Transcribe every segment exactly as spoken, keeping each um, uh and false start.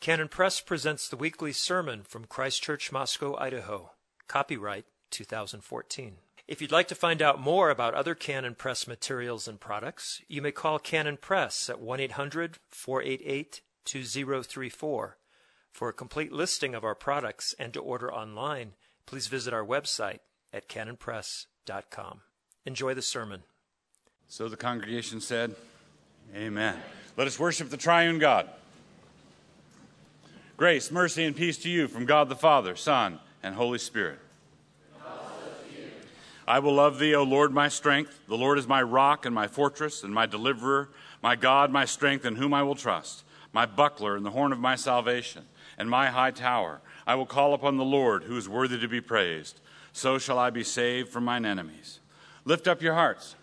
Canon Press presents the weekly sermon from Christ Church, Moscow, Idaho. Copyright two thousand fourteen. If you'd like to find out more about other Canon Press materials and products, you may call Canon Press at one eight hundred, four eight eight, two zero three four. For a complete listing of our products and to order online, please visit our website at canon press dot com. Enjoy the sermon. So the congregation said, Amen. Let us worship the triune God. Grace, mercy, and peace to you from God the Father, Son, and Holy Spirit. I will love thee, O Lord, my strength. The Lord is my rock and my fortress and my deliverer, my God, my strength, in whom I will trust, my buckler and the horn of my salvation, and my high tower. I will call upon the Lord, who is worthy to be praised. So shall I be saved from mine enemies. Lift up your hearts.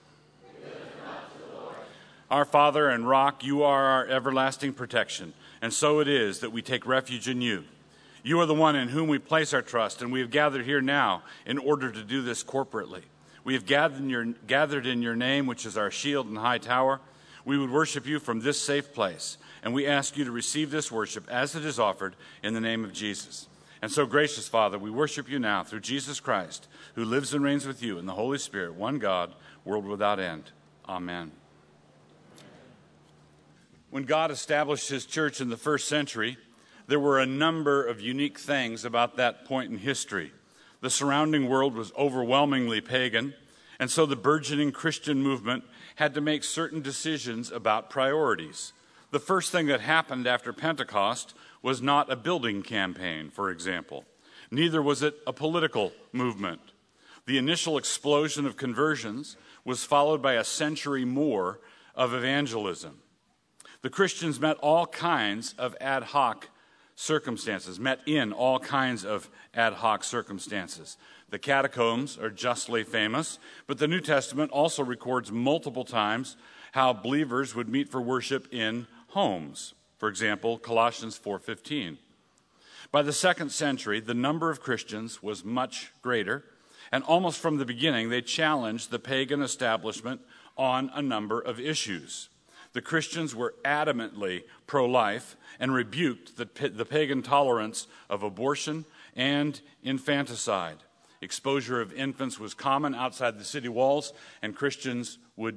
Our Father and rock, you are our everlasting protection, and so it is that we take refuge in you. You are the one in whom we place our trust, and we have gathered here now in order to do this corporately. We have gathered in your, gathered in your name, which is our shield and high tower. We would worship you from this safe place, and we ask you to receive this worship as it is offered in the name of Jesus. And so, gracious Father, we worship you now through Jesus Christ, who lives and reigns with you in the Holy Spirit, one God, world without end. Amen. When God established his church in the first century, there were a number of unique things about that point in history. The surrounding world was overwhelmingly pagan, and so the burgeoning Christian movement had to make certain decisions about priorities. The first thing that happened after Pentecost was not a building campaign, for example. Neither was it a political movement. The initial explosion of conversions was followed by a century more of evangelism. The Christians met all kinds of ad hoc circumstances, met in all kinds of ad hoc circumstances. The catacombs are justly famous, but the New Testament also records multiple times how believers would meet for worship in homes. For example, Colossians four fifteen. By the second century, the number of Christians was much greater, and almost from the beginning, they challenged the pagan establishment on a number of issues. The Christians were adamantly pro-life and rebuked the, the pagan tolerance of abortion and infanticide. Exposure of infants was common outside the city walls, and Christians would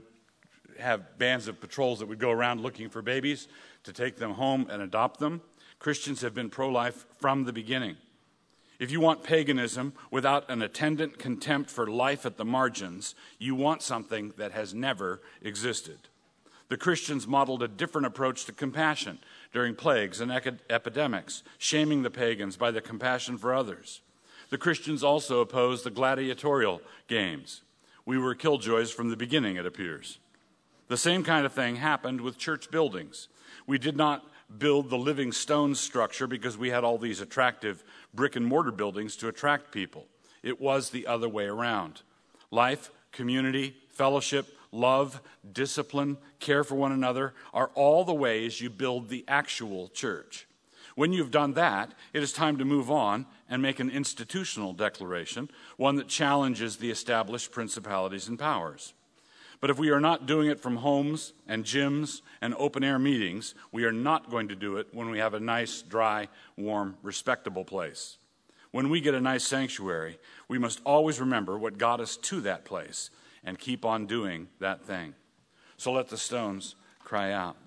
have bands of patrols that would go around looking for babies to take them home and adopt them. Christians have been pro-life from the beginning. If you want paganism without an attendant contempt for life at the margins, you want something that has never existed. The Christians modeled a different approach to compassion during plagues and epidemics, shaming the pagans by their compassion for others. The Christians also opposed the gladiatorial games. We were killjoys from the beginning, it appears. The same kind of thing happened with church buildings. We did not build the living stone structure because we had all these attractive brick and mortar buildings to attract people. It was the other way around. Life, community, fellowship, love, discipline, care for one another are all the ways you build the actual church. When you've done that, it is time to move on and make an institutional declaration, one that challenges the established principalities and powers. But if we are not doing it from homes and gyms and open-air meetings, we are not going to do it when we have a nice, dry, warm, respectable place. When we get a nice sanctuary, we must always remember what got us to that place and keep on doing that thing. So let the stones cry out.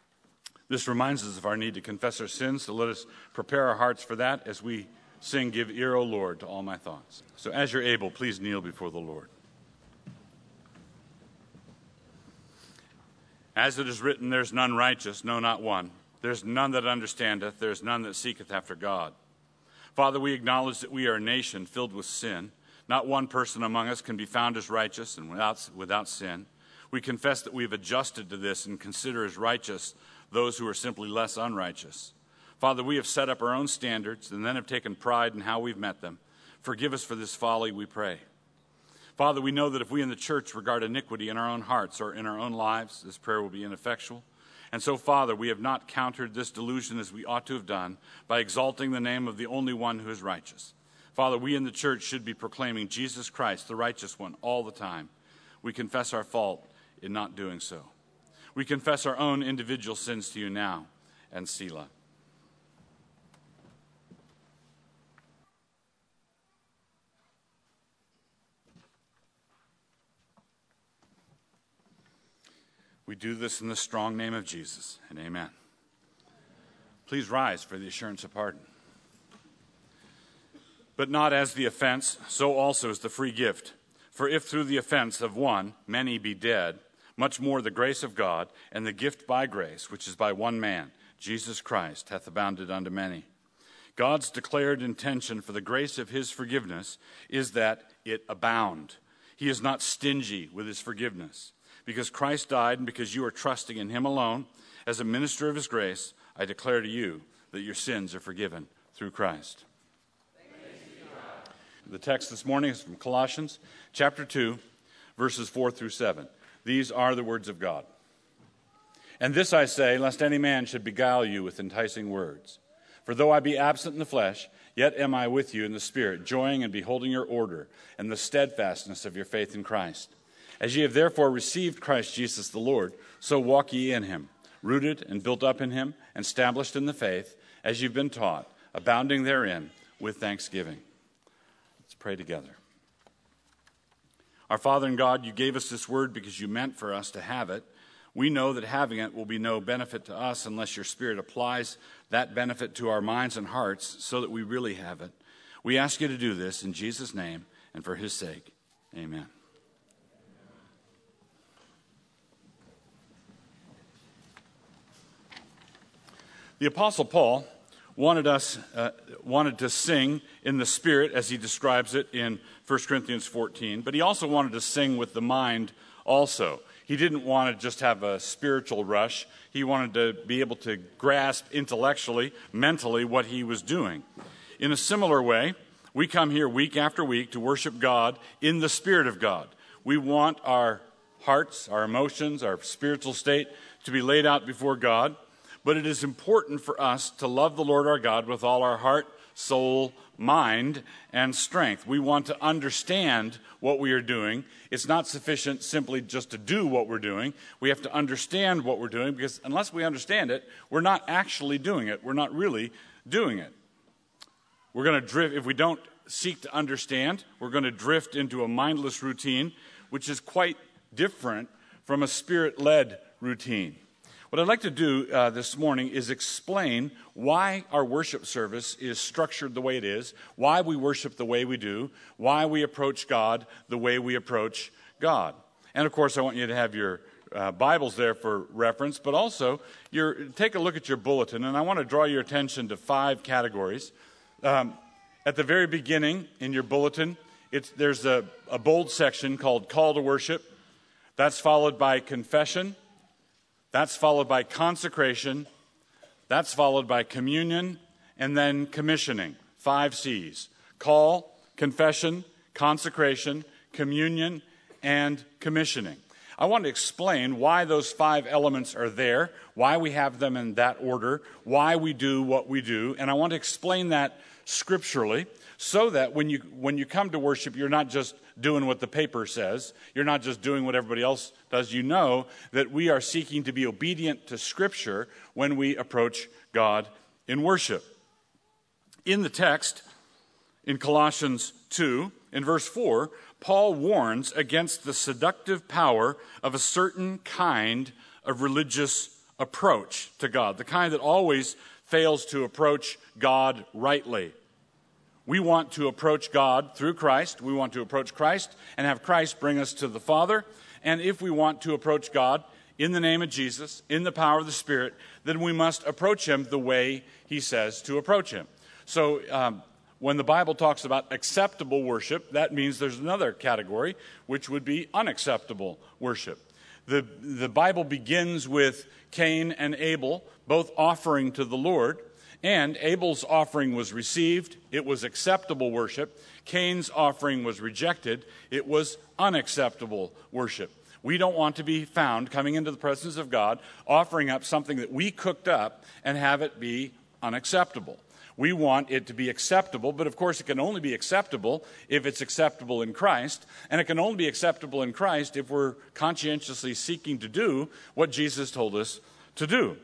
This reminds us of our need to confess our sins, so let us prepare our hearts for that as we sing, Give Ear, O Lord, to All My Thoughts. So as you're able, please kneel before the Lord. As it is written, there's none righteous, no, not one. There's none that understandeth, there's none that seeketh after God. Father, we acknowledge that we are a nation filled with sin. Not one person among us can be found as righteous and without, without sin. We confess that we have adjusted to this and consider as righteous those who are simply less unrighteous. Father, we have set up our own standards and then have taken pride in how we've met them. Forgive us for this folly, we pray. Father, we know that if we in the church regard iniquity in our own hearts or in our own lives, this prayer will be ineffectual. And so, Father, we have not countered this delusion as we ought to have done by exalting the name of the only one who is righteous. Father, we in the church should be proclaiming Jesus Christ, the righteous one, all the time. We confess our fault in not doing so. We confess our own individual sins to you now, and Selah. We do this in the strong name of Jesus, and amen. Please rise for the assurance of pardon. But not as the offense, so also is the free gift. For if through the offense of one many be dead, much more the grace of God and the gift by grace, which is by one man, Jesus Christ, hath abounded unto many. God's declared intention for the grace of his forgiveness is that it abound. He is not stingy with his forgiveness. Because Christ died and because you are trusting in him alone, as a minister of his grace, I declare to you that your sins are forgiven through Christ. The text this morning is from Colossians chapter two, verses four through seven. These are the words of God. And this I say, lest any man should beguile you with enticing words. For though I be absent in the flesh, yet am I with you in the Spirit, joying and beholding your order and the steadfastness of your faith in Christ. As ye have therefore received Christ Jesus the Lord, so walk ye in him, rooted and built up in him, and established in the faith, as you've been taught, abounding therein with thanksgiving. Let's pray together. Our Father and God, you gave us this word because you meant for us to have it. We know that having it will be no benefit to us unless your Spirit applies that benefit to our minds and hearts so that we really have it. We ask you to do this in Jesus' name and for his sake. Amen. The Apostle Paul wanted us uh, wanted to sing in the Spirit, as he describes it in First Corinthians fourteen, but he also wanted to sing with the mind also. He didn't want to just have a spiritual rush. He wanted to be able to grasp intellectually, mentally, what he was doing. In a similar way, we come here week after week to worship God in the Spirit of God. We want our hearts, our emotions, our spiritual state to be laid out before God. But it is important for us to love the Lord our God with all our heart, soul, mind, and strength. We want to understand what we are doing. It's not sufficient simply just to do what we're doing. We have to understand what we're doing, because unless we understand it, we're not actually doing it. We're not really doing it. We're going to drift, if we don't seek to understand, we're going to drift into a mindless routine, which is quite different from a Spirit-led routine. What I'd like to do uh, this morning is explain why our worship service is structured the way it is, why we worship the way we do, why we approach God the way we approach God. And of course, I want you to have your uh, Bibles there for reference, but also your, take a look at your bulletin, and I want to draw your attention to five categories. Um, at the very beginning in your bulletin, it's, there's a, a bold section called Call to Worship. That's followed by Confession. That's followed by consecration, that's followed by communion, and then commissioning. Five C's. Call, confession, consecration, communion, and commissioning. I want to explain why those five elements are there, why we have them in that order, why we do what we do, and I want to explain that scripturally so that when you when you come to worship, you're not just doing what the paper says. You're not just doing what everybody else does. You know that we are seeking to be obedient to Scripture when we approach God in worship. In the text, in Colossians two, in verse four, Paul warns against the seductive power of a certain kind of religious approach to God, the kind that always fails to approach God rightly. We want to approach God through Christ. We want to approach Christ and have Christ bring us to the Father. And if we want to approach God in the name of Jesus, in the power of the Spirit, then we must approach him the way he says to approach him. So um, when the Bible talks about acceptable worship, that means there's another category, which would be unacceptable worship. The, the Bible begins with Cain and Abel, both offering to the Lord. And Abel's offering was received. It was acceptable worship. Cain's offering was rejected. It was unacceptable worship. We don't want to be found coming into the presence of God, offering up something that we cooked up and have it be unacceptable. We want it to be acceptable, but of course it can only be acceptable if it's acceptable in Christ. And it can only be acceptable in Christ if we're conscientiously seeking to do what Jesus told us to do.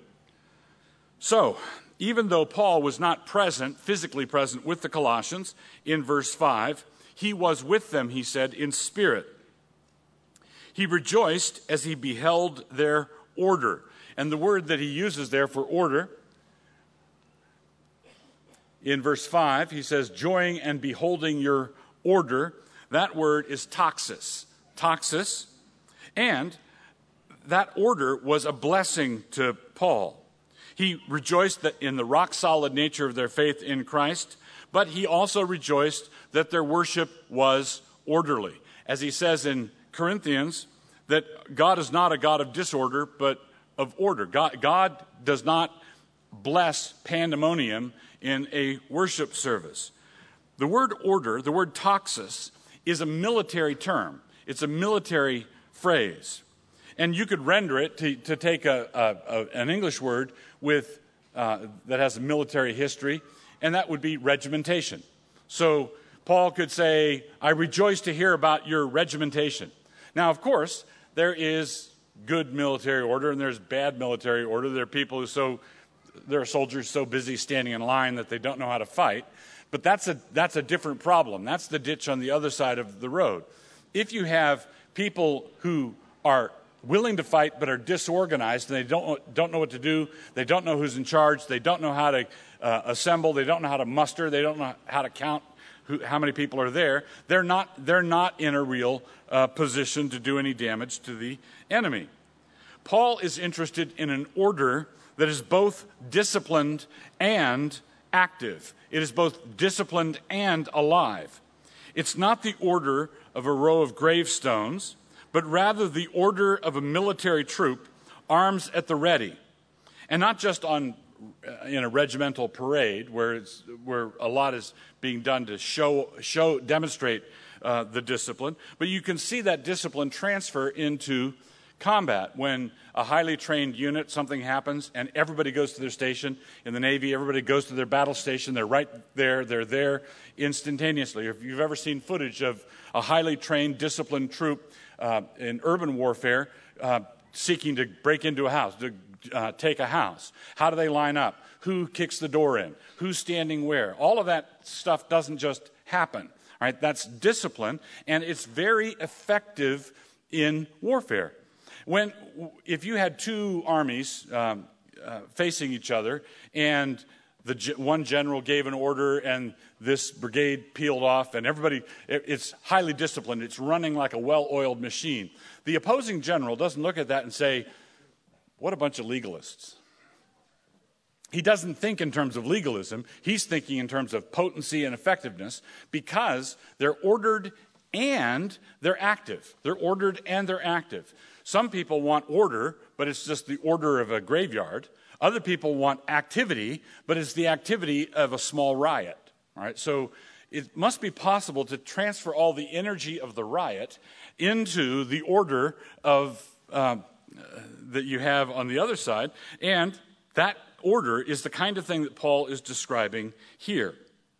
So, even though Paul was not present, physically present with the Colossians, in verse five, he was with them, he said, in spirit. He rejoiced as he beheld their order. And the word that he uses there for order, in verse five, he says, joying and beholding your order. That word is taxis. Taxis. And that order was a blessing to Paul. He rejoiced that in the rock-solid nature of their faith in Christ, but he also rejoiced that their worship was orderly. As he says in Corinthians, that God is not a God of disorder, but of order. God, God does not bless pandemonium in a worship service. The word order, the word taxis, is a military term. It's a military phrase. And you could render it to, to take a, a, a, an English word with uh, that has a military history, and that would be regimentation. So Paul could say, I rejoice to hear about your regimentation. Now, of course, there is good military order and there's bad military order. There are people who so, there are soldiers so busy standing in line that they don't know how to fight. But that's a, that's a different problem. That's the ditch on the other side of the road. If you have people who are willing to fight but are disorganized and they don't, don't know what to do, they don't know who's in charge, they don't know how to uh, assemble, they don't know how to muster, they don't know how to count who, how many people are there, they're not, they're not in a real uh, position to do any damage to the enemy. Paul is interested in an order that is both disciplined and active. It is both disciplined and alive. It's not the order of a row of gravestones, but rather the order of a military troop, arms at the ready. And not just on in a regimental parade where it's, where a lot is being done to show, show demonstrate uh, the discipline, but you can see that discipline transfer into combat. When a highly trained unit, something happens, and everybody goes to their station. In the Navy, everybody goes to their battle station. They're right there. They're there instantaneously. If you've ever seen footage of a highly trained, disciplined troop uh, in urban warfare uh, seeking to break into a house, to uh, take a house, how do they line up? Who kicks the door in? Who's standing where? All of that stuff doesn't just happen. All right, that's discipline, and it's very effective in warfare. When, if you had two armies um, uh, facing each other, and the one general gave an order, and this brigade peeled off, and everybody, it, it's highly disciplined. It's running like a well-oiled machine. The opposing general doesn't look at that and say, "What a bunch of legalists." He doesn't think in terms of legalism. He's thinking in terms of potency and effectiveness, because they're ordered and they're active. They're ordered and they're active. Some people want order, but it's just the order of a graveyard. Other people want activity, but it's the activity of a small riot. All right? So it must be possible to transfer all the energy of the riot into the order of uh, that you have on the other side, and that order is the kind of thing that Paul is describing here.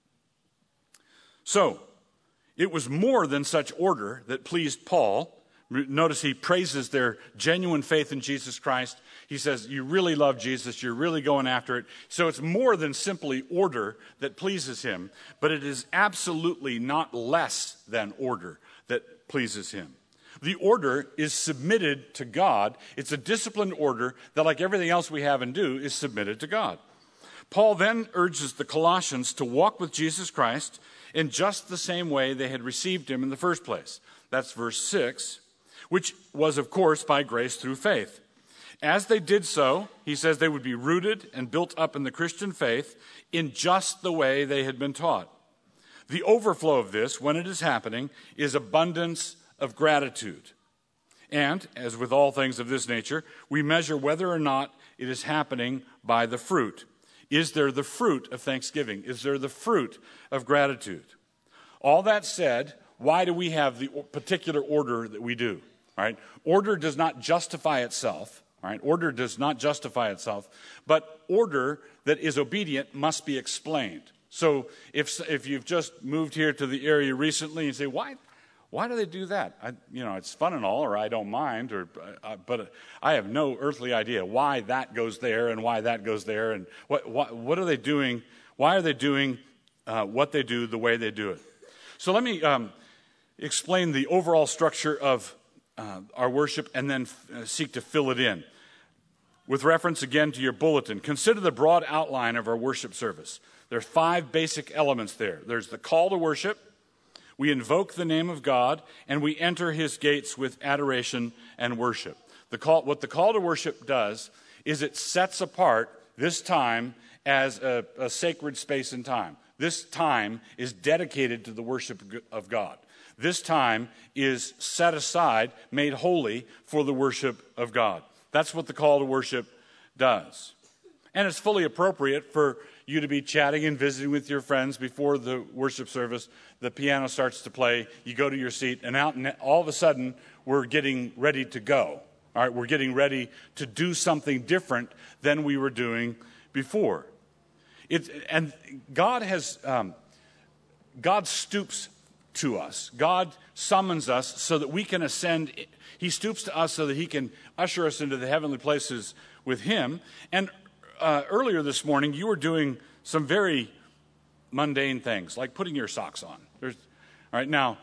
So, it was more than such order that pleased Paul. Notice he praises their genuine faith in Jesus Christ. He says, you really love Jesus, you're really going after it. So it's more than simply order that pleases him, but it is absolutely not less than order that pleases him. The order is submitted to God. It's a disciplined order that, like everything else we have and do, is submitted to God. Paul then urges the Colossians to walk with Jesus Christ in just the same way they had received him in the first place. That's verse six, which was, of course, by grace through faith. As they did so, he says they would be rooted and built up in the Christian faith in just the way they had been taught. The overflow of this, when it is happening, is abundance of gratitude. And, as with all things of this nature, we measure whether or not it is happening by the fruit. Is there the fruit of thanksgiving? Is there the fruit of gratitude? All that said, why do we have the particular order that we do? All right? Order does not justify itself. All right? Order does not justify itself, but order that is obedient must be explained. So if if you've just moved here to the area recently and say, why? Why do they do that? I, you know, it's fun and all, or I don't mind, or uh, but I have no earthly idea why that goes there and why that goes there, and what what, what are they doing? Why are they doing uh, what they do the way they do it? So let me um, explain the overall structure of uh, our worship and then f- uh, seek to fill it in. With reference again to your bulletin, consider the broad outline of our worship service. There are five basic elements there. There's the call to worship. We invoke the name of God, and we enter his gates with adoration and worship. The call, what the call to worship does is it sets apart this time as a, a sacred space and time. This time is dedicated to the worship of God. This time is set aside, made holy for the worship of God. That's what the call to worship does. And it's fully appropriate for you to be chatting and visiting with your friends before the worship service. The piano starts to play, you go to your seat, and out, and all of a sudden, we're getting ready to go. All right, we're getting ready to do something different than we were doing before. It, and God has, um, God stoops to us. God summons us so that we can ascend. He stoops to us so that he can usher us into the heavenly places with him. And uh, earlier this morning, you were doing some very mundane things, like putting your socks on. There's, all right, now,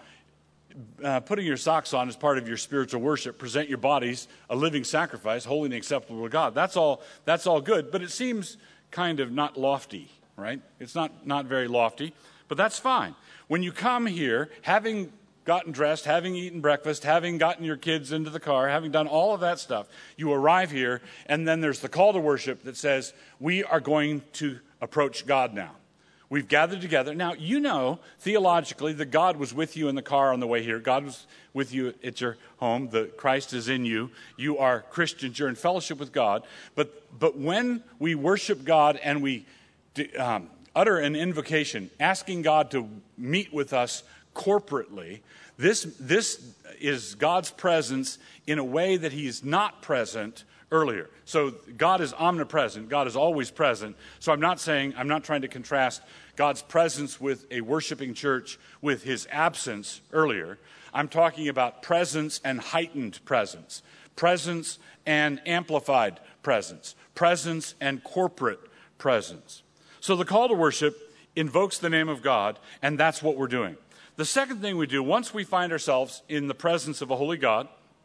uh, putting your socks on is part of your spiritual worship. Present your bodies a living sacrifice, holy and acceptable to God. That's all. That's all good. But it seems kind of not lofty, right? It's not not very lofty, but that's fine. When you come here, having gotten dressed, having eaten breakfast, having gotten your kids into the car, having done all of that stuff, you arrive here, and then there's the call to worship that says, we are going to approach God now. We've gathered together. Now, you know, theologically, that God was with you in the car on the way here. God was with you at your home. The Christ is in you. You are Christians. You're in fellowship with God. But but when we worship God and we um, utter an invocation, asking God to meet with us corporately, this this is God's presence in a way that he's not present earlier. So God is omnipresent. God is always present. So I'm not saying, I'm not trying to contrast God's presence with a worshiping church with his absence earlier. I'm talking about presence and heightened presence. Presence and amplified presence. Presence and corporate presence. So the call to worship invokes the name of God, and that's what we're doing. The second thing we do, once we find ourselves in the presence of a holy God,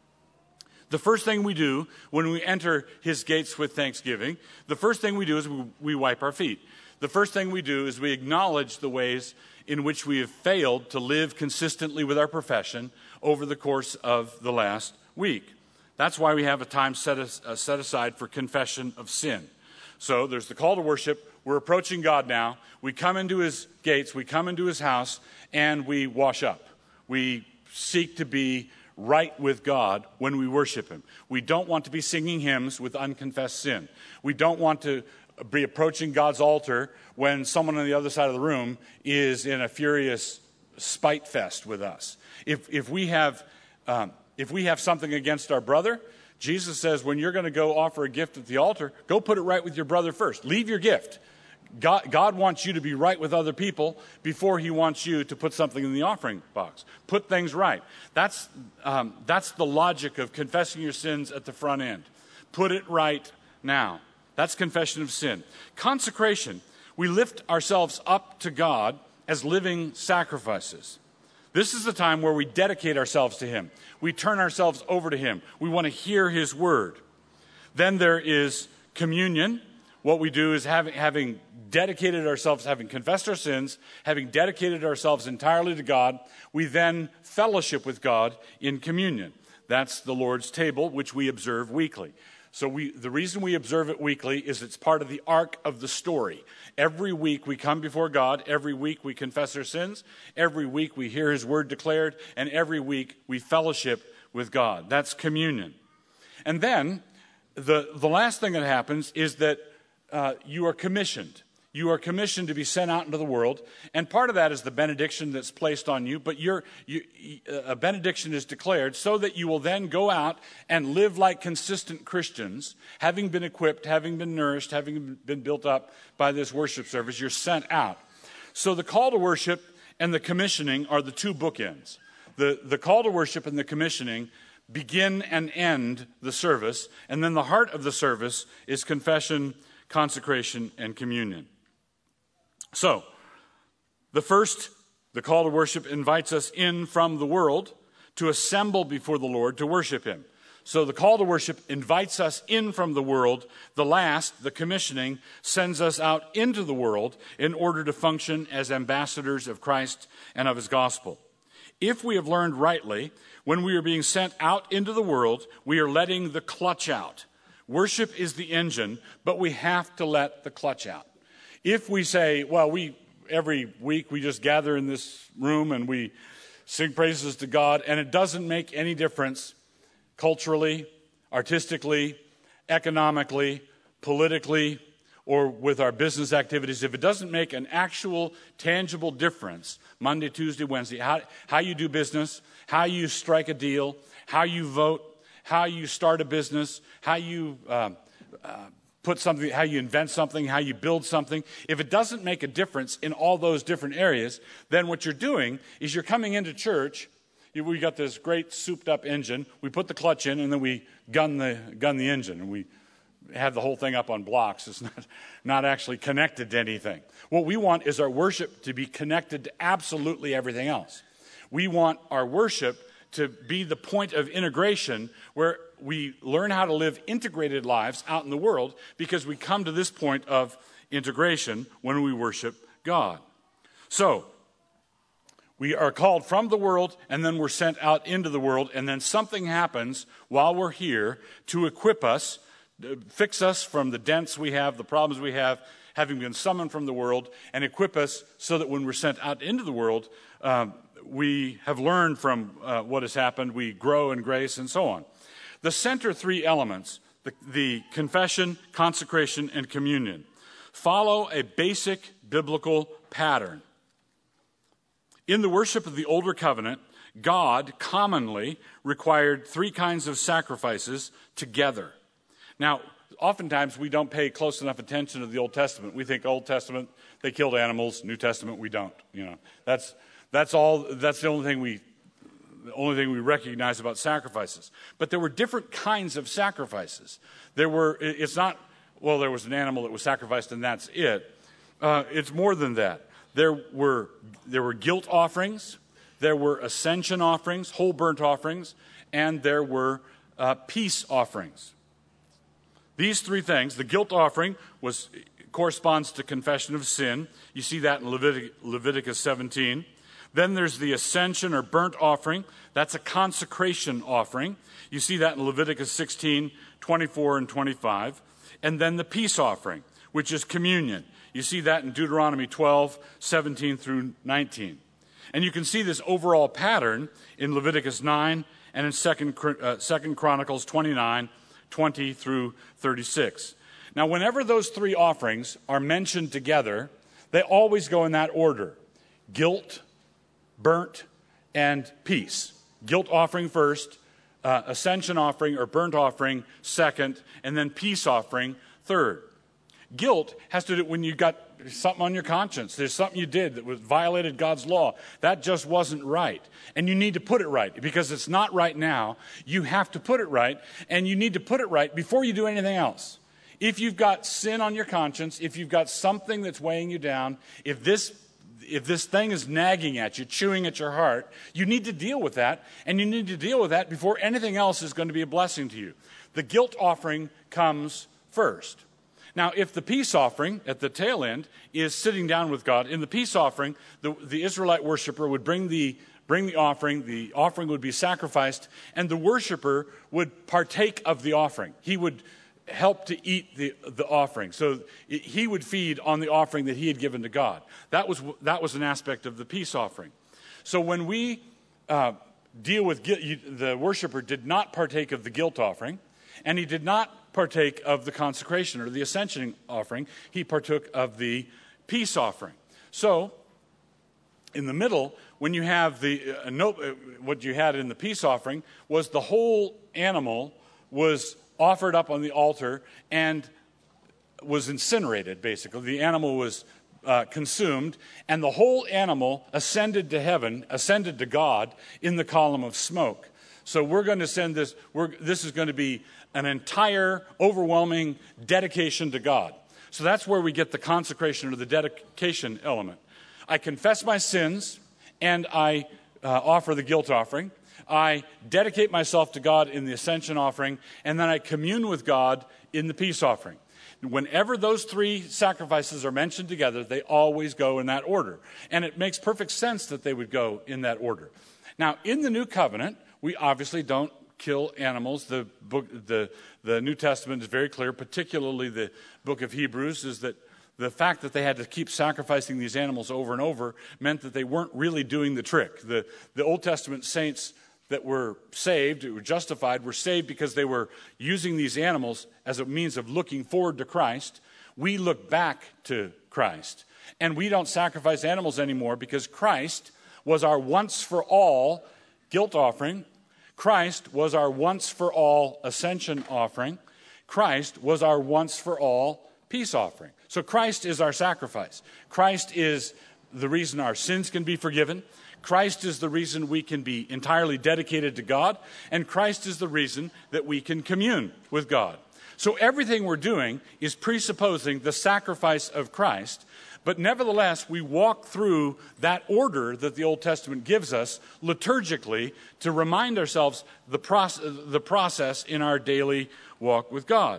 the first thing we do when we enter his gates with thanksgiving, the first thing we do is we, we wipe our feet. The first thing we do is we acknowledge the ways in which we have failed to live consistently with our profession over the course of the last week. That's why we have a time set, as, uh, set aside for confession of sin. So there's the call to worship. We're approaching God now. We come into his gates, we come into his house, and we wash up. We seek to be right with God when we worship him. We don't want to be singing hymns with unconfessed sin. We don't want to be approaching God's altar when someone on the other side of the room is in a furious spite fest with us. If if we have um, if we have something against our brother, Jesus says when you're going to go offer a gift at the altar, go put it right with your brother first. Leave your gift. God, God wants you to be right with other people before he wants you to put something in the offering box. Put things right. That's, um, that's the logic of confessing your sins at the front end. Put it right now. That's confession of sin. Consecration. We lift ourselves up to God as living sacrifices. This is the time where we dedicate ourselves to him. We turn ourselves over to him. We want to hear his word. Then there is communion. What we do is having, having dedicated ourselves, having confessed our sins, having dedicated ourselves entirely to God, we then fellowship with God in communion. That's the Lord's table, which we observe weekly. So we, the reason we observe it weekly is it's part of the arc of the story. Every week we come before God. Every week we confess our sins. Every week we hear his word declared. And every week we fellowship with God. That's communion. And then the, the last thing that happens is that Uh, you are commissioned. You are commissioned to be sent out into the world, and part of that is the benediction that's placed on you, but you're, you, a benediction is declared so that you will then go out and live like consistent Christians, having been equipped, having been nourished, having been built up by this worship service. You're sent out. So the call to worship and the commissioning are the two bookends. The, the call to worship and the commissioning begin and end the service, and then the heart of the service is confession, consecration, and communion. So, the first, the call to worship invites us in from the world to assemble before the Lord to worship him. So the call to worship invites us in from the world. The last, the commissioning, sends us out into the world in order to function as ambassadors of Christ and of his gospel. If we have learned rightly, when we are being sent out into the world, we are letting the clutch out. Worship is the engine, but we have to let the clutch out. If we say, well, we every week we just gather in this room and we sing praises to God, and it doesn't make any difference culturally, artistically, economically, politically, or with our business activities, if it doesn't make an actual, tangible difference, Monday, Tuesday, Wednesday, how, how you do business, how you strike a deal, how you vote, how you start a business, how you uh, uh, put something, how you invent something, how you build something, if it doesn't make a difference in all those different areas, then what you're doing is you're coming into church. We got this great souped-up engine. We put the clutch in, and then we gun the gun the engine, and we have the whole thing up on blocks. It's not, not actually connected to anything. What we want is our worship to be connected to absolutely everything else. We want our worship to be the point of integration where we learn how to live integrated lives out in the world, because we come to this point of integration when we worship God. So, we are called from the world, and then we're sent out into the world, and then something happens while we're here to equip us, fix us from the dents we have, the problems we have, having been summoned from the world, and equip us so that when we're sent out into the world, uh, we have learned from uh, what has happened, we grow in grace, and so on. The center three elements, the, the confession, consecration, and communion, follow a basic biblical pattern. In the worship of the Older Covenant, God commonly required three kinds of sacrifices together. Now, oftentimes we don't pay close enough attention to the Old Testament. We think Old Testament, they killed animals. New Testament, we don't. You know, that's that's all. That's the only thing we, the only thing we recognize about sacrifices. But there were different kinds of sacrifices. There were. It's not. Well, there was an animal that was sacrificed, and that's it. Uh, it's more than that. There were there were guilt offerings, there were ascension offerings, whole burnt offerings, and there were uh, peace offerings. These three things, the guilt offering was corresponds to confession of sin. You see that in Levitic, Leviticus seventeen. Then there's the ascension or burnt offering. That's a consecration offering. You see that in Leviticus sixteen, twenty-four, and twenty-five. And then the peace offering, which is communion. You see that in Deuteronomy twelve, seventeen through nineteen. And you can see this overall pattern in Leviticus nine and in Second uh, Second Chronicles twenty-nine, twenty through thirty-six. Now, whenever those three offerings are mentioned together, they always go in that order: guilt, burnt, and peace. Guilt offering first, uh, ascension offering or burnt offering second, and then peace offering third. Guilt has to do when you got something on your conscience. There's something you did that was violated God's law. That just wasn't right. And you need to put it right, because it's not right now. You have to put it right, and you need to put it right before you do anything else. If you've got sin on your conscience, if you've got something that's weighing you down, if this if this thing is nagging at you, chewing at your heart, you need to deal with that, and you need to deal with that before anything else is going to be a blessing to you. The guilt offering comes first. Now, if the peace offering at the tail end is sitting down with God, in the peace offering, the, the Israelite worshiper would bring the, bring the offering, the offering would be sacrificed, and the worshiper would partake of the offering. He would help to eat the, the offering. So he would feed on the offering that he had given to God. That was, that was an aspect of the peace offering. So when we uh, deal with guilt, the worshiper did not partake of the guilt offering, and he did not partake of the consecration or the ascension offering. He partook of the peace offering. So, in the middle, when you have the uh, no, uh, what you had in the peace offering was the whole animal was offered up on the altar and was incinerated. Basically, the animal was uh, consumed, and the whole animal ascended to heaven, ascended to God in the column of smoke. So we're going to send this. We're, this is going to be an entire, overwhelming dedication to God. So that's where we get the consecration or the dedication element. I confess my sins, and I uh, offer the guilt offering. I dedicate myself to God in the ascension offering, and then I commune with God in the peace offering. Whenever those three sacrifices are mentioned together, they always go in that order. And it makes perfect sense that they would go in that order. Now, in the New Covenant, we obviously don't kill animals. The book, the, the New Testament is very clear, particularly the book of Hebrews, is that the fact that they had to keep sacrificing these animals over and over meant that they weren't really doing the trick. The, the Old Testament saints that were saved, were justified, were saved because they were using these animals as a means of looking forward to Christ. We look back to Christ. And we don't sacrifice animals anymore because Christ was our once-for-all guilt offering. Christ was our once-for-all ascension offering. Christ was our once-for-all peace offering. So Christ is our sacrifice. Christ is the reason our sins can be forgiven. Christ is the reason we can be entirely dedicated to God, and Christ is the reason that we can commune with God. So everything we're doing is presupposing the sacrifice of Christ, but nevertheless, we walk through that order that the Old Testament gives us liturgically to remind ourselves the process, the process in our daily walk with God.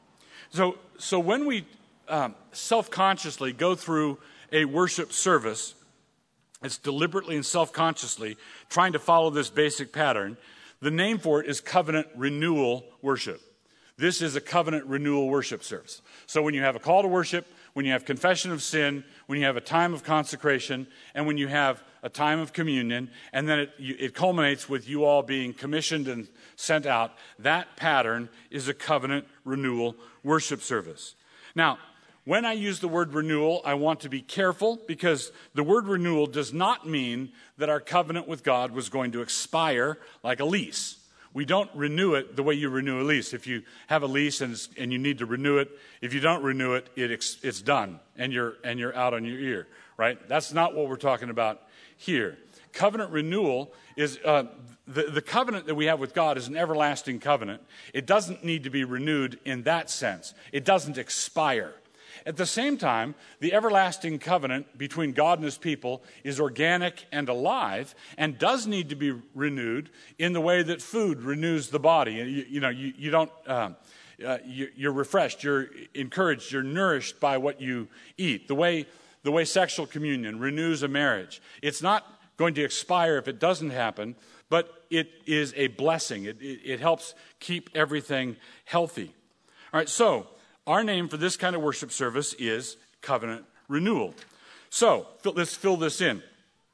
So, so when we um, self-consciously go through a worship service, it's deliberately and self-consciously trying to follow this basic pattern. The name for it is covenant renewal worship. This is a covenant renewal worship service. So when you have a call to worship, when you have confession of sin, when you have a time of consecration, and when you have a time of communion, and then it, it culminates with you all being commissioned and sent out, that pattern is a covenant renewal worship service. Now, when I use the word renewal, I want to be careful because the word renewal does not mean that our covenant with God was going to expire like a lease. We don't renew it the way you renew a lease. If you have a lease and, and you need to renew it, if you don't renew it, it it's done and you're and you're out on your ear, right? That's not what we're talking about here. Covenant renewal is uh, the, the covenant that we have with God is an everlasting covenant. It doesn't need to be renewed in that sense. It doesn't expire. At the same time, the everlasting covenant between God and his people is organic and alive and does need to be renewed in the way that food renews the body. You, you know, you, you don't, um, uh, you, you're refreshed, you're encouraged, you're nourished by what you eat. The way, the way sexual communion renews a marriage. It's not going to expire if it doesn't happen, but it is a blessing. It, it, it helps keep everything healthy. All right, so our name for this kind of worship service is covenant renewal. So let's fill this in.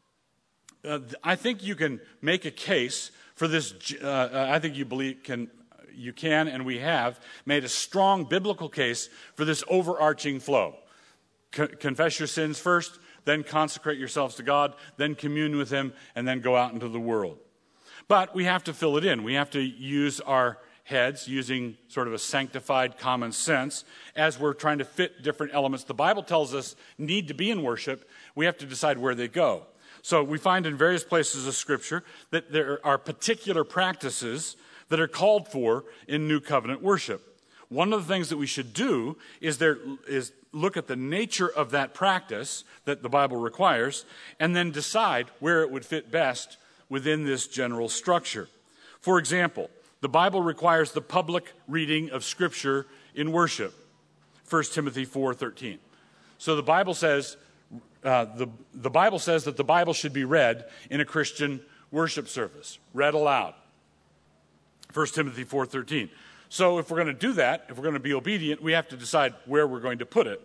Uh, I think you can make a case for this. Uh, I think you believe can, you can, and we have made a strong biblical case for this overarching flow. Co- confess your sins first, then consecrate yourselves to God, then commune with him, and then go out into the world. But we have to fill it in. We have to use our heads using sort of a sanctified common sense as we're trying to fit different elements the Bible tells us need to be in worship. We have to decide where they go. So we find in various places of Scripture that there are particular practices that are called for in New Covenant worship. One of the things that we should do is there is look at the nature of that practice that the Bible requires and then decide where it would fit best within this general structure. For example, the Bible requires the public reading of Scripture in worship, First Timothy four thirteen. So the Bible says uh, the, the Bible says that the Bible should be read in a Christian worship service, read aloud, First Timothy four thirteen. So if we're going to do that, if we're going to be obedient, we have to decide where we're going to put it.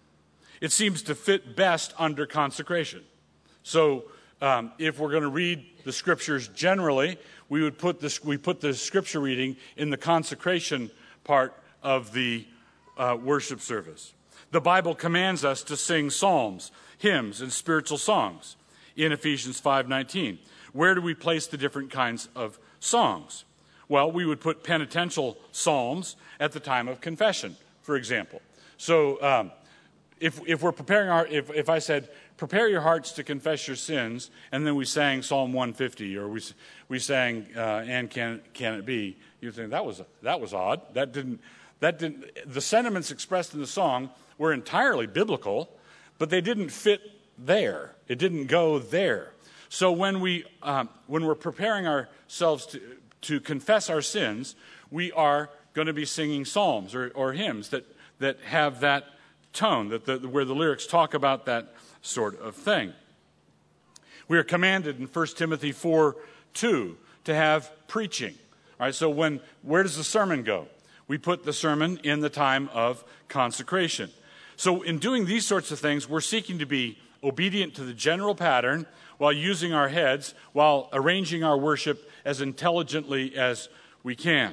It seems to fit best under consecration. So um, if we're going to read the Scriptures generally, we would put this, we put the Scripture reading in the consecration part of the uh, worship service. The Bible commands us to sing psalms, hymns, and spiritual songs in Ephesians five nineteen. Where do we place the different kinds of songs? Well, we would put penitential psalms at the time of confession, for example. So um, if if we're preparing our, if, if I said, prepare your hearts to confess your sins, and then we sang Psalm one fifty, or we we sang uh, and can can it be? You think that was that was odd. That didn't that didn't. The sentiments expressed in the song were entirely biblical, but they didn't fit there. It didn't go there. So when, we, um, when we're preparing ourselves to, to confess our sins, we are going to be singing psalms or, or hymns that, that have that tone, that the, where the lyrics talk about that sort of thing. We are commanded in First Timothy four two to have preaching. All right, so when where does the sermon go? We put the sermon in the time of consecration. So in doing these sorts of things, we're seeking to be obedient to the general pattern while using our heads, while arranging our worship as intelligently as we can.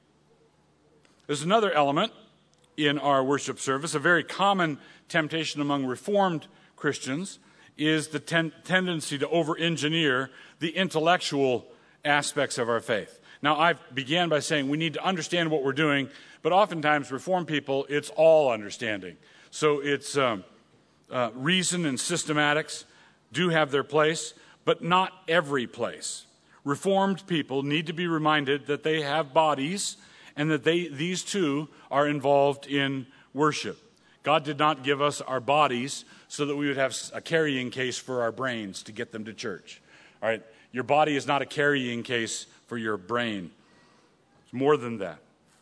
There's another element in our worship service, a very common temptation among Reformed Christians, is the ten- tendency to over-engineer the intellectual aspects of our faith. Now, I began by saying we need to understand what we're doing, but oftentimes Reformed people, it's all understanding. So it's um, uh, reason and systematics do have their place, but not every place. Reformed people need to be reminded that they have bodies and that they these too are involved in worship. God did not give us our bodies so that we would have a carrying case for our brains to get them to church. All right, your body is not a carrying case for your brain. It's more than that.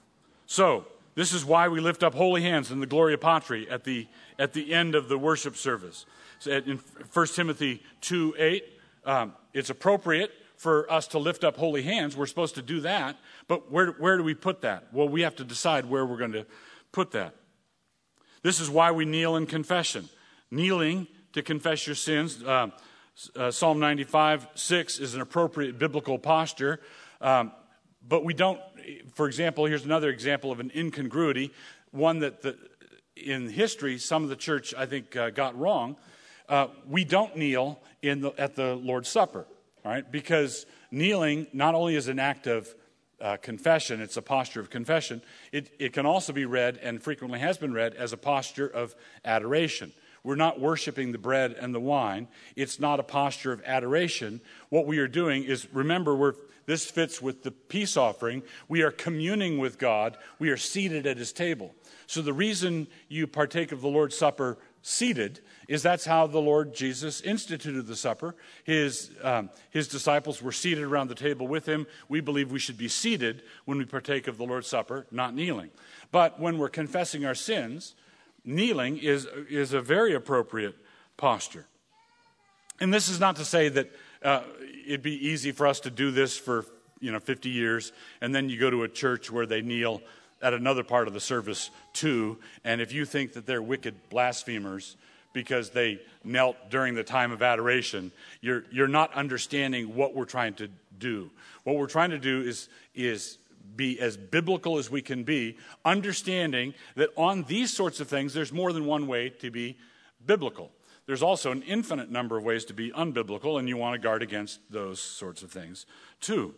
So, this is why we lift up holy hands in the Gloria Patri at the at the end of the worship service. So in First Timothy two eight, um, it's appropriate for us to lift up holy hands. We're supposed to do that, but where where do we put that? Well, we have to decide where we're going to put that. This is why we kneel in confession. Kneeling to confess your sins. Uh, uh, Psalm ninety-five six is an appropriate biblical posture. Um, but we don't, for example, here's another example of an incongruity, one that the, in history some of the church, I think, uh, got wrong. Uh, we don't kneel in the, at the Lord's Supper, all right? Because kneeling not only is an act of Uh, confession, it's a posture of confession. It, it can also be read, and frequently has been read, as a posture of adoration. We're not worshiping the bread and the wine. It's not a posture of adoration. What we are doing is, remember, we're, this fits with the peace offering. We are communing with God. We are seated at his table. So the reason you partake of the Lord's Supper seated is that's how the Lord Jesus instituted the supper. His, um, his disciples were seated around the table with him. We believe we should be seated when we partake of the Lord's Supper, not kneeling. But when we're confessing our sins, kneeling is, is a very appropriate posture. And this is not to say that uh, it'd be easy for us to do this for you know fifty years, and then you go to a church where they kneel at another part of the service too, and if you think that they're wicked blasphemers because they knelt during the time of adoration, you're you're not understanding what we're trying to do. What we're trying to do is is be as biblical as we can be, understanding that on these sorts of things there's more than one way to be biblical. There's also an infinite number of ways to be unbiblical, and you want to guard against those sorts of things too.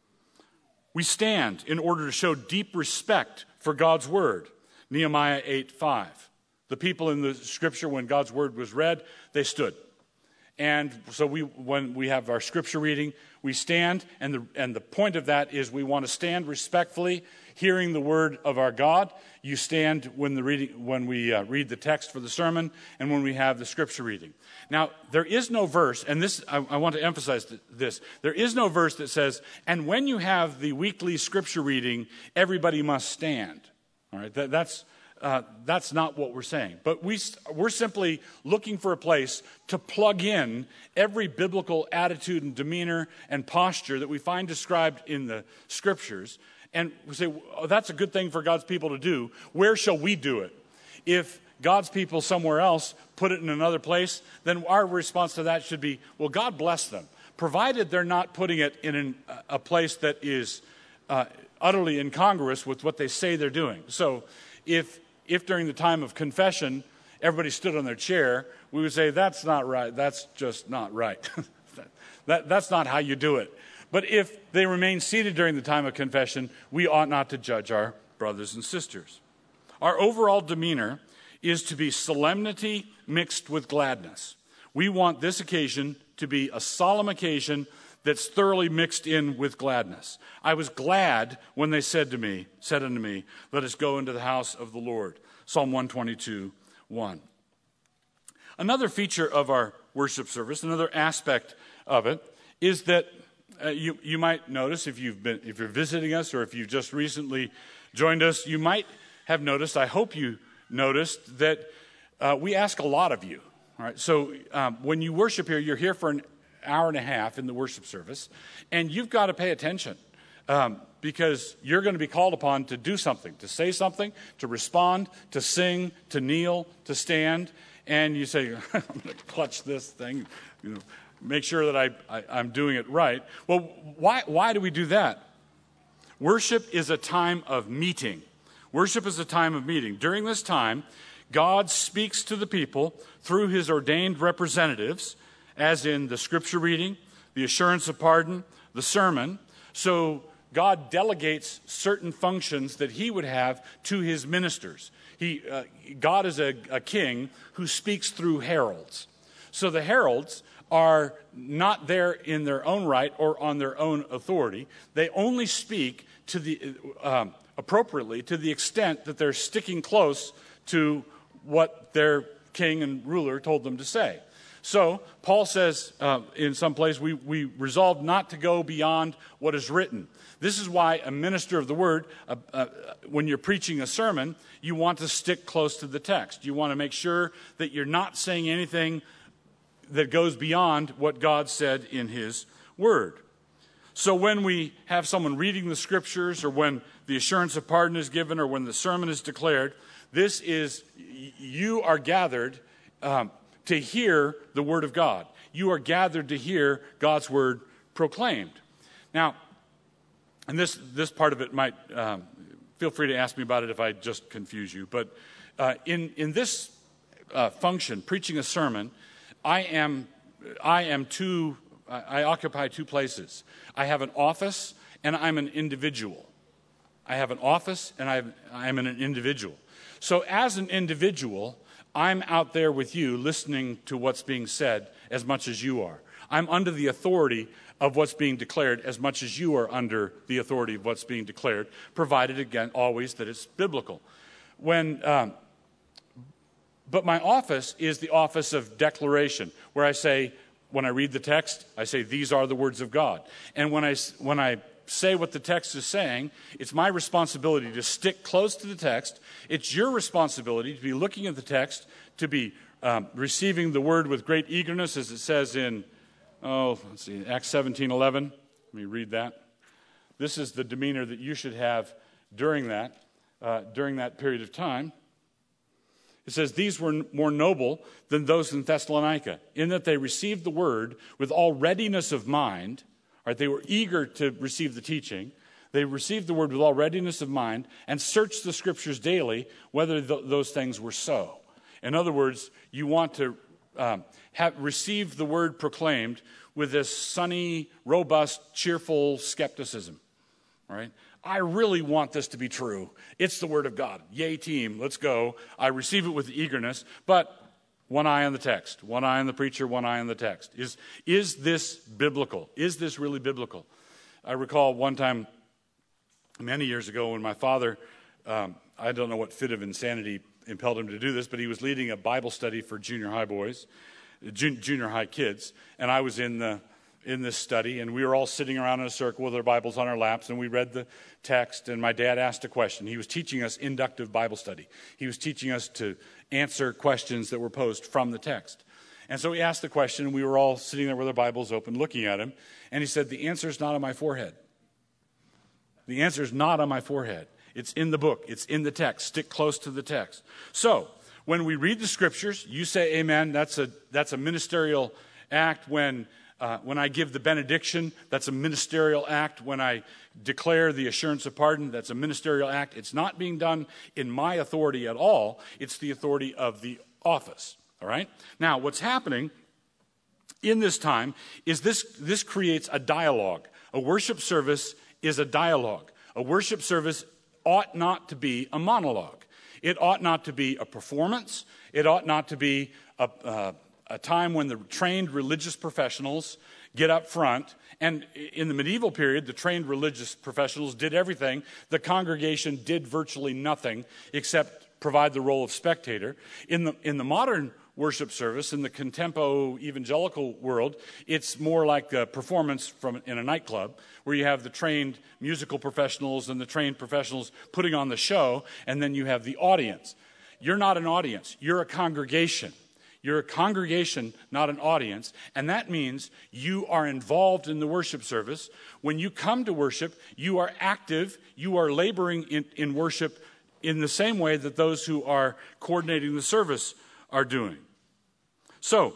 We stand in order to show deep respect for God's word. Nehemiah eight five. The people in the scripture, when God's word was read, they stood. And so we, when we have our scripture reading, we stand, and the, and the point of that is we want to stand respectfully, hearing the word of our God. You stand when the reading, when we uh, read the text for the sermon, and when we have the scripture reading. Now, there is no verse, and this I, I want to emphasize th- this. There is no verse that says, and when you have the weekly scripture reading, everybody must stand. All right, that, that's uh, that's not what we're saying. But we we're simply looking for a place to plug in every biblical attitude and demeanor and posture that we find described in the scriptures. And we say, oh, that's a good thing for God's people to do. Where shall we do it? If God's people somewhere else put it in another place, then our response to that should be, well, God bless them, provided they're not putting it in an, a place that is uh, utterly incongruous with what they say they're doing. So if if during the time of confession everybody stood on their chair, we would say, that's not right. That's just not right. that, that's not how you do it. But if they remain seated during the time of confession, we ought not to judge our brothers and sisters. Our overall demeanor is to be solemnity mixed with gladness. We want this occasion to be a solemn occasion that's thoroughly mixed in with gladness. I was glad when they said to me, said unto me, let us go into the house of the Lord. Psalm one twenty-two, one. Another feature of our worship service, another aspect of it, is that uh, you, you might notice if you've been, if you're visiting us or if you've just recently joined us, you might have noticed, I hope you noticed, that uh, we ask a lot of you. All right, so um, when you worship here, you're here for an hour and a half in the worship service, and you've got to pay attention um, because you're going to be called upon to do something, to say something, to respond, to sing, to kneel, to stand, and you say, I'm going to clutch this thing, you know, make sure that I, I, I'm doing it right. Well, why, why do we do that? Worship is a time of meeting. Worship is a time of meeting. During this time, God speaks to the people through his ordained representatives, as in the scripture reading, the assurance of pardon, the sermon. So God delegates certain functions that he would have to his ministers. He, uh, God is a, a king who speaks through heralds. So the heralds are not there in their own right or on their own authority. They only speak to the um, appropriately to the extent that they're sticking close to what their king and ruler told them to say. So Paul says uh, in some place, we, we resolved not to go beyond what is written. This is why a minister of the word, uh, uh, when you're preaching a sermon, you want to stick close to the text. You want to make sure that you're not saying anything that goes beyond what God said in his word. So when we have someone reading the scriptures, or when the assurance of pardon is given, or when the sermon is declared, this is, you are gathered um, to hear the word of God. You are gathered to hear God's word proclaimed. Now, and this this part of it might, um, feel free to ask me about it if I just confuse you, but uh, in, in this uh, function, preaching a sermon, I am, I am two, I occupy two places. I have an office and I'm an individual. I have an office and I am an individual. So as an individual, I'm out there with you listening to what's being said as much as you are. I'm under the authority of what's being declared as much as you are under the authority of what's being declared, provided, again, always that it's biblical. When, um, but my office is the office of declaration, where I say, when I read the text, I say, these are the words of God. And when I, when I say what the text is saying, it's my responsibility to stick close to the text. It's your responsibility to be looking at the text, to be um, receiving the word with great eagerness, as it says in, oh, let's see, Acts seventeen eleven. Let me read that. This is the demeanor that you should have during that, uh, during that period of time. It says, these were more noble than those in Thessalonica, in that they received the word with all readiness of mind. Right, they were eager to receive the teaching. They received the word with all readiness of mind and searched the scriptures daily whether th- those things were so. In other words, you want to um, have received the word proclaimed with this sunny, robust, cheerful skepticism. All right? I really want this to be true. It's the word of God. Yay, team, let's go. I receive it with eagerness, but one eye on the text, one eye on the preacher, one eye on the text. Is, is this biblical? Is this really biblical? I recall one time, many years ago, when my father, um, I don't know what fit of insanity impelled him to do this, but he was leading a Bible study for junior high boys, jun- junior high kids, and I was in the in this study, and we were all sitting around in a circle with our Bibles on our laps, and we read the text, and my dad asked a question. He was teaching us inductive Bible study. He was teaching us to answer questions that were posed from the text. And so he asked the question, and we were all sitting there with our Bibles open, looking at him, and he said, the answer is not on my forehead. The answer is not on my forehead. It's in the book. It's in the text. Stick close to the text. So, when we read the scriptures, you say amen. That's a, that's a ministerial act. When Uh, when I give the benediction, that's a ministerial act. When I declare the assurance of pardon, that's a ministerial act. It's not being done in my authority at all. It's the authority of the office. All right? Now, what's happening in this time is this, this creates a dialogue. A worship service is a dialogue. A worship service ought not to be a monologue. It ought not to be a performance. It ought not to be a... Uh, a time when the trained religious professionals get up front. And in the medieval period, the trained religious professionals did everything. The congregation did virtually nothing except provide the role of spectator. In the, in the modern worship service. In the contempo evangelical world, it's more like a performance from in a nightclub where you have the trained musical professionals and the trained professionals putting on the show, and then you have the audience. You're not an audience. You're a congregation. You're a congregation, not an audience, and that means you are involved in the worship service. When you come to worship, you are active, you are laboring in, in worship in the same way that those who are coordinating the service are doing. So,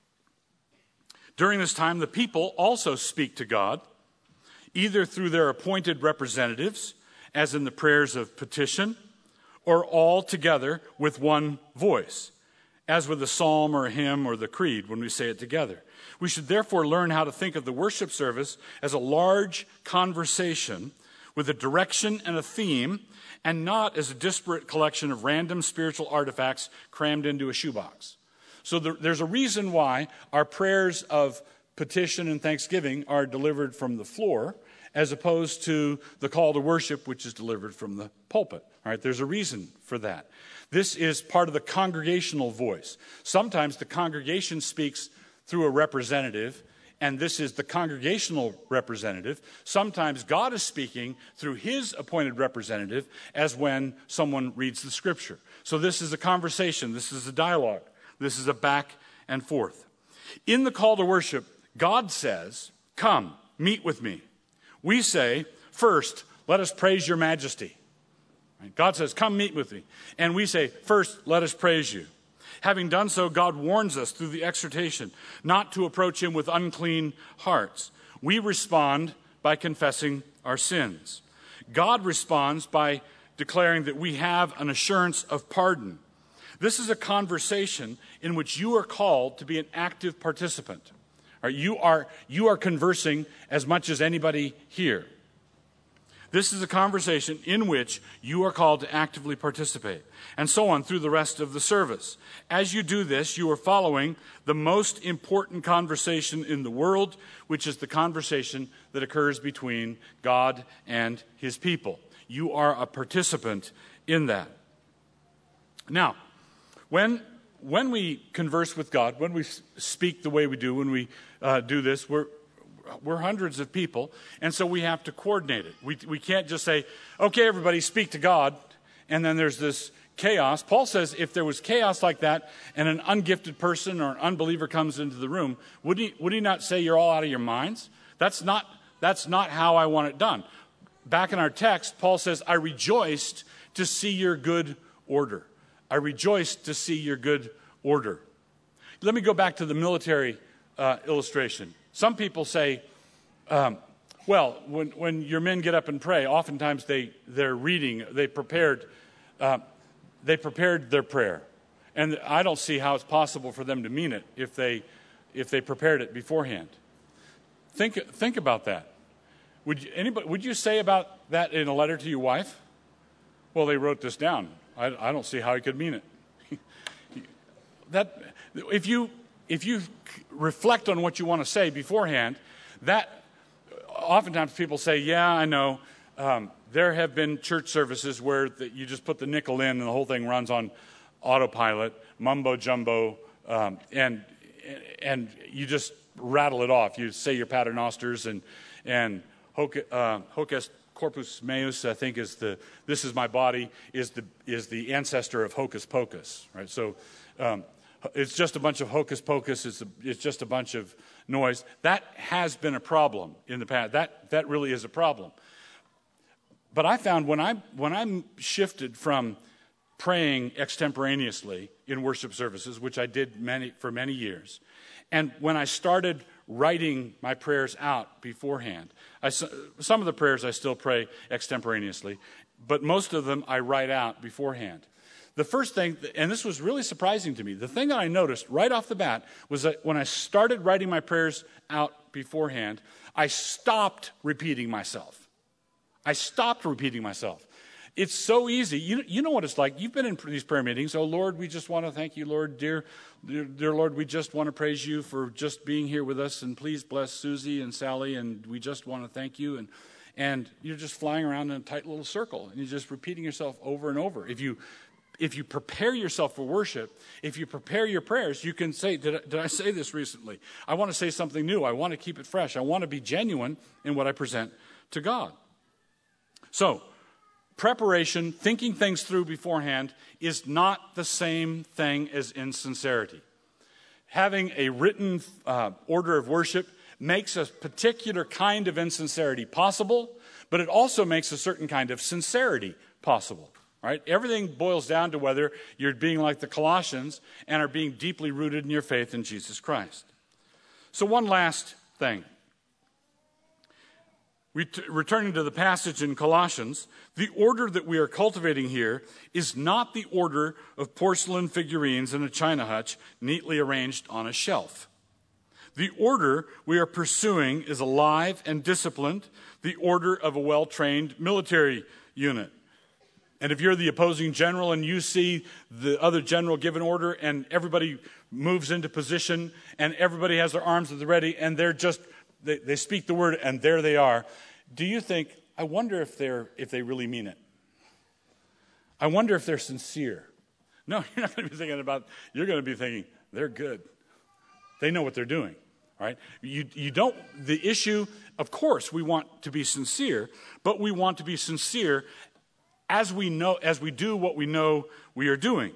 during this time, the people also speak to God, either through their appointed representatives, as in the prayers of petition, or all together with one voice, as with a psalm or a hymn or the creed when we say it together. We should therefore learn how to think of the worship service as a large conversation with a direction and a theme, and not as a disparate collection of random spiritual artifacts crammed into a shoebox. So there, there's a reason why our prayers of petition and thanksgiving are delivered from the floor, as opposed to the call to worship, which is delivered from the pulpit. All right, there's a reason for that. This is part of the congregational voice. Sometimes the congregation speaks through a representative, and this is the congregational representative. Sometimes God is speaking through his appointed representative, as when someone reads the scripture. So this is a conversation. This is a dialogue. This is a back and forth. In the call to worship, God says, "Come, meet with me." We say, "First, let us praise your majesty." God says, "Come meet with me." And we say, "First, let us praise you." Having done so, God warns us through the exhortation not to approach him with unclean hearts. We respond by confessing our sins. God responds by declaring that we have an assurance of pardon. This is a conversation in which you are called to be an active participant. Or you are, you are conversing as much as anybody here. This is a conversation in which you are called to actively participate, and so on through the rest of the service. As you do this, you are following the most important conversation in the world, which is the conversation that occurs between God and his people. You are a participant in that. Now, when when we converse with God, when we speak the way we do, when we uh, do this, we're We're hundreds of people, and so we have to coordinate it. We, we can't just say, "Okay, everybody, speak to God," and then there's this chaos. Paul says if there was chaos like that and an ungifted person or an unbeliever comes into the room, would he, would he not say, "You're all out of your minds"? That's not, that's not how I want it done. Back in our text, Paul says, "I rejoiced to see your good order." I rejoiced to see your good order. Let me go back to the military uh, illustration. Some people say, um, well, when, when your men get up and pray, oftentimes they, they're reading, they prepared, uh, they prepared their prayer. And I don't see how it's possible for them to mean it if they, if they prepared it beforehand. Think, think about that. Would you, anybody, would you say about that in a letter to your wife? "Well, they wrote this down. I, I don't see how he could mean it." that, if you... If you reflect on what you want to say beforehand, that oftentimes people say, "Yeah, I know. Um, there have been church services where the, you just put the nickel in and the whole thing runs on autopilot, mumbo jumbo, um, and and you just rattle it off. You say your paternosters and and uh, hocus corpus meus, I think, is the this is my body is the is the ancestor of hocus pocus, right? So. Um, It's just a bunch of hocus pocus. It's, a, it's just a bunch of noise. That has been a problem in the past. That that really is a problem. But I found when I when I shifted from praying extemporaneously in worship services, which I did many for many years, and when I started writing my prayers out beforehand, I, some of the prayers I still pray extemporaneously, but most of them I write out beforehand. The first thing, and this was really surprising to me, the thing that I noticed right off the bat was that when I started writing my prayers out beforehand, I stopped repeating myself. I stopped repeating myself. It's so easy. You, you know what it's like. You've been in these prayer meetings. "Oh, Lord, we just want to thank you, Lord. Dear, dear, dear Lord, we just want to praise you for just being here with us, and please bless Susie and Sally, and we just want to thank you." And and you're just flying around in a tight little circle, and you're just repeating yourself over and over. If you if you prepare yourself for worship, if you prepare your prayers, you can say, did I, did I say this recently? I want to say something new. I want to keep it fresh. I want to be genuine in what I present to God. So, preparation, thinking things through beforehand, is not the same thing as insincerity. Having a written uh, order of worship makes a particular kind of insincerity possible, but it also makes a certain kind of sincerity possible. Right? Everything boils down to whether you're being like the Colossians and are being deeply rooted in your faith in Jesus Christ. So one last thing. Ret- returning to the passage in Colossians, the order that we are cultivating here is not the order of porcelain figurines in a china hutch neatly arranged on a shelf. The order we are pursuing is alive and disciplined, the order of a well-trained military unit. And if you're the opposing general and you see the other general give an order and everybody moves into position and everybody has their arms at the ready and they're just, they, they speak the word and there they are, do you think, I wonder if they're if they really mean it? I wonder if they're sincere. No, you're not going to be thinking about, you're going to be thinking, they're good. They know what they're doing, right? You, you don't, the issue, of course, we want to be sincere, but we want to be sincere as we know, as we do what we know we are doing.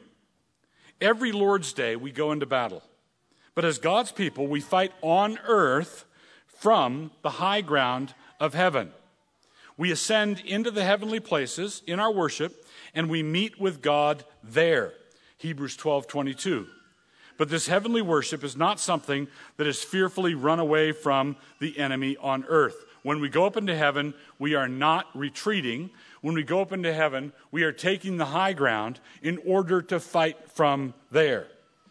Every Lord's Day, we go into battle. But as God's people, we fight on earth from the high ground of heaven. We ascend into the heavenly places in our worship, and we meet with God there. Hebrews twelve twenty-two. But this heavenly worship is not something that is fearfully run away from the enemy on earth. When we go up into heaven, we are not retreating. When we go up into heaven, we are taking the high ground in order to fight from there.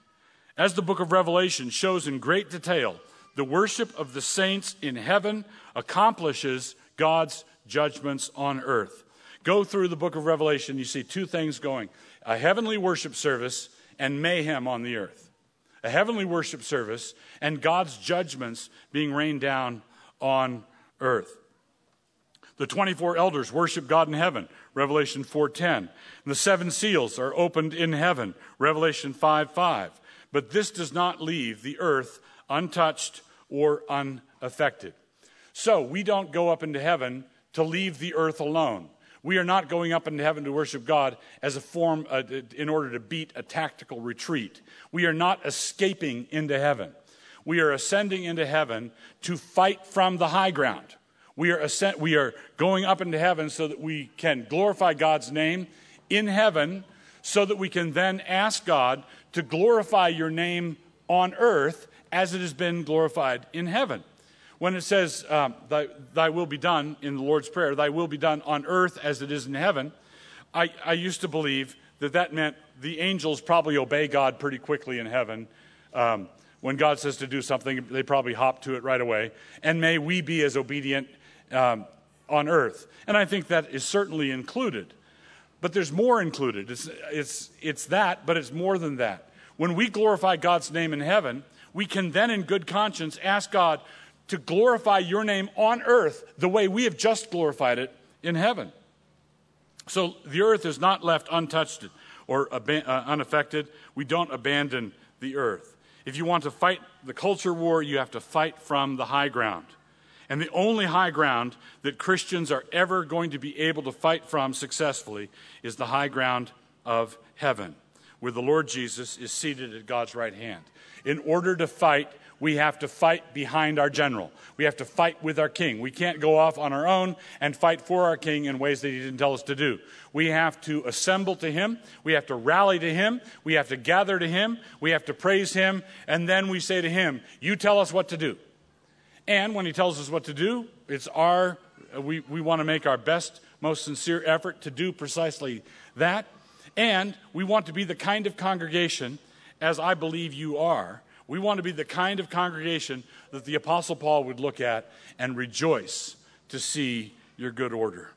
As the book of Revelation shows in great detail, the worship of the saints in heaven accomplishes God's judgments on earth. Go through the book of Revelation, you see two things going: a heavenly worship service and mayhem on the earth. A heavenly worship service and God's judgments being rained down on earth. The twenty-four elders worship God in heaven, Revelation four ten. And the seven seals are opened in heaven, Revelation five five. But this does not leave the earth untouched or unaffected. So we don't go up into heaven to leave the earth alone. We are not going up into heaven to worship God as a form, uh, in order to beat a tactical retreat. We are not escaping into heaven. We are ascending into heaven to fight from the high ground. We are ascend, we are going up into heaven so that we can glorify God's name in heaven, so that we can then ask God to glorify your name on earth as it has been glorified in heaven. When it says, um, thy, thy will be done in the Lord's Prayer, thy will be done on earth as it is in heaven, I, I used to believe that that meant the angels probably obey God pretty quickly in heaven. Um, when God says to do something, they probably hop to it right away. And may we be as obedient um, on earth. And I think that is certainly included. But there's more included. It's, it's, it's that, but it's more than that. When we glorify God's name in heaven, we can then in good conscience ask God to glorify your name on earth the way we have just glorified it in heaven. So the earth is not left untouched or ab- uh, unaffected. We don't abandon the earth. If you want to fight the culture war, you have to fight from the high ground. And the only high ground that Christians are ever going to be able to fight from successfully is the high ground of heaven, where the Lord Jesus is seated at God's right hand. In order to fight, we have to fight behind our general. We have to fight with our king. We can't go off on our own and fight for our king in ways that he didn't tell us to do. We have to assemble to him. We have to rally to him. We have to gather to him. We have to praise him. And then we say to him, you tell us what to do. And when he tells us what to do, it's our, we, we want to make our best, most sincere effort to do precisely that. And we want to be the kind of congregation, as I believe you are, we want to be the kind of congregation that the Apostle Paul would look at and rejoice to see your good order.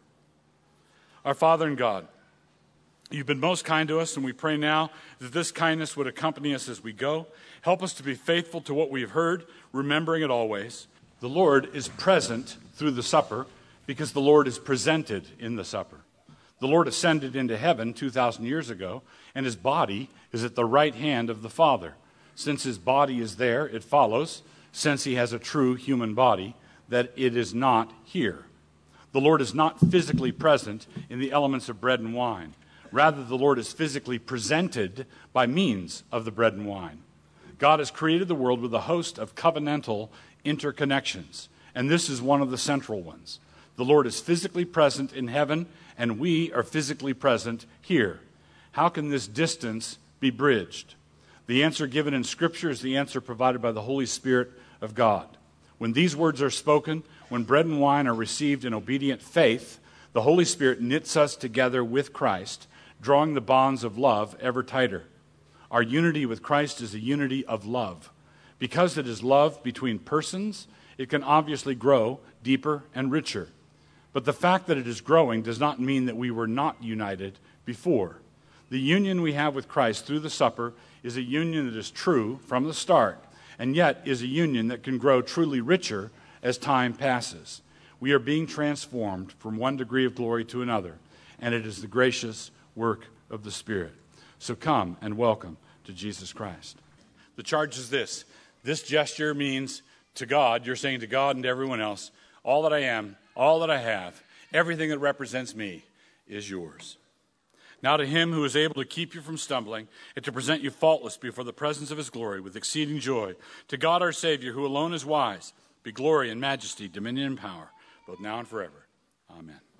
Our Father in God, you've been most kind to us, and we pray now that this kindness would accompany us as we go. Help us to be faithful to what we have heard, remembering it always. The Lord is present through the supper because the Lord is presented in the supper. The Lord ascended into heaven two thousand years ago, and his body is at the right hand of the Father. Since his body is there, it follows, since he has a true human body, that it is not here. The Lord is not physically present in the elements of bread and wine. Rather, the Lord is physically presented by means of the bread and wine. God has created the world with a host of covenantal interconnections, and this is one of the central ones. The Lord is physically present in heaven, and we are physically present here. How can this distance be bridged? The answer given in Scripture is the answer provided by the Holy Spirit of God. When these words are spoken, when bread and wine are received in obedient faith, the Holy Spirit knits us together with Christ, drawing the bonds of love ever tighter. Our unity with Christ is a unity of love. Because it is love between persons, it can obviously grow deeper and richer. But the fact that it is growing does not mean that we were not united before. The union we have with Christ through the supper is a union that is true from the start, and yet is a union that can grow truly richer as time passes. We are being transformed from one degree of glory to another, and it is the gracious work of the Spirit. So come and welcome to Jesus Christ. The charge is this. This gesture means to God, you're saying to God and to everyone else, all that I am, all that I have, everything that represents me is yours. Now to him who is able to keep you from stumbling and to present you faultless before the presence of his glory with exceeding joy, to God our Savior, who alone is wise, be glory and majesty, dominion and power, both now and forever. Amen.